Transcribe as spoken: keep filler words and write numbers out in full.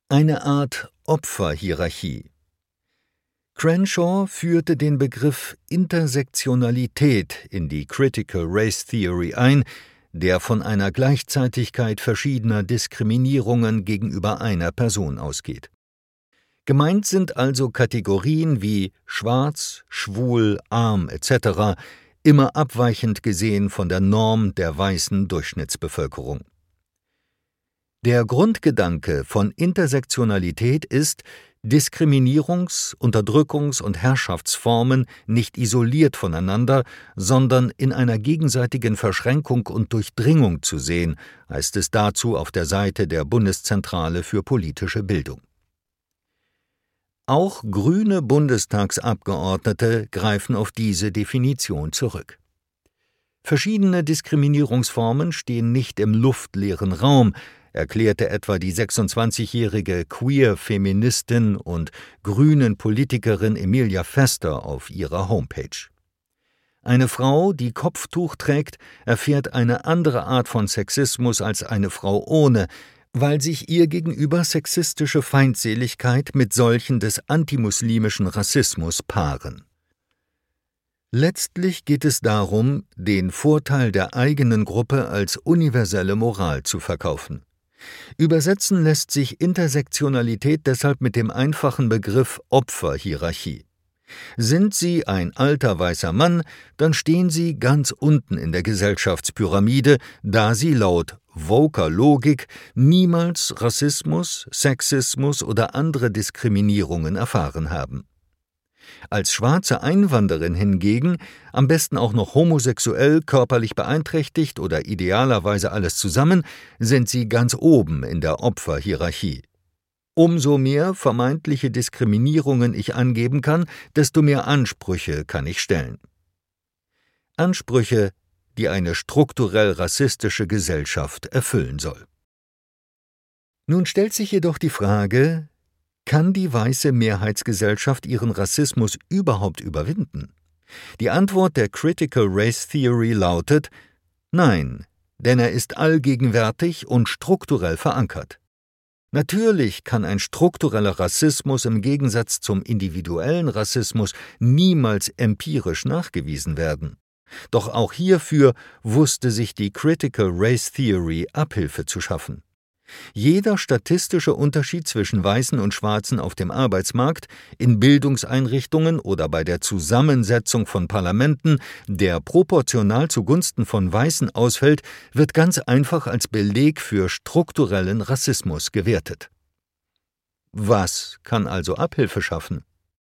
Eine Art Opferhierarchie. Crenshaw führte den Begriff Intersektionalität in die Critical Race Theory ein, der von einer Gleichzeitigkeit verschiedener Diskriminierungen gegenüber einer Person ausgeht. Gemeint sind also Kategorien wie schwarz, schwul, arm et cetera, immer abweichend gesehen von der Norm der weißen Durchschnittsbevölkerung. Der Grundgedanke von Intersektionalität ist, Diskriminierungs-, Unterdrückungs- und Herrschaftsformen nicht isoliert voneinander, sondern in einer gegenseitigen Verschränkung und Durchdringung zu sehen, heißt es dazu auf der Seite der Bundeszentrale für politische Bildung. Auch grüne Bundestagsabgeordnete greifen auf diese Definition zurück. Verschiedene Diskriminierungsformen stehen nicht im luftleeren Raum, erklärte etwa die sechsundzwanzigjährige Queer-Feministin und grünen Politikerin Emilia Vester auf ihrer Homepage. Eine Frau, die Kopftuch trägt, erfährt eine andere Art von Sexismus als eine Frau ohne, weil sich ihr gegenüber sexistische Feindseligkeit mit solchen des antimuslimischen Rassismus paaren. Letztlich geht es darum, den Vorteil der eigenen Gruppe als universelle Moral zu verkaufen. Übersetzen lässt sich Intersektionalität deshalb mit dem einfachen Begriff Opferhierarchie. Sind Sie ein alter weißer Mann, dann stehen Sie ganz unten in der Gesellschaftspyramide, da Sie laut woker Logik niemals Rassismus, Sexismus oder andere Diskriminierungen erfahren haben. Als schwarze Einwanderin hingegen, am besten auch noch homosexuell, körperlich beeinträchtigt oder idealerweise alles zusammen, sind sie ganz oben in der Opferhierarchie. Umso mehr vermeintliche Diskriminierungen ich angeben kann, desto mehr Ansprüche kann ich stellen. Ansprüche, die eine strukturell rassistische Gesellschaft erfüllen soll. Nun stellt sich jedoch die Frage: Kann die weiße Mehrheitsgesellschaft ihren Rassismus überhaupt überwinden? Die Antwort der Critical Race Theory lautet: Nein, denn er ist allgegenwärtig und strukturell verankert. Natürlich kann ein struktureller Rassismus im Gegensatz zum individuellen Rassismus niemals empirisch nachgewiesen werden. Doch auch hierfür wusste sich die Critical Race Theory Abhilfe zu schaffen. Jeder statistische Unterschied zwischen Weißen und Schwarzen auf dem Arbeitsmarkt, in Bildungseinrichtungen oder bei der Zusammensetzung von Parlamenten, der proportional zugunsten von Weißen ausfällt, wird ganz einfach als Beleg für strukturellen Rassismus gewertet. Was kann also Abhilfe schaffen?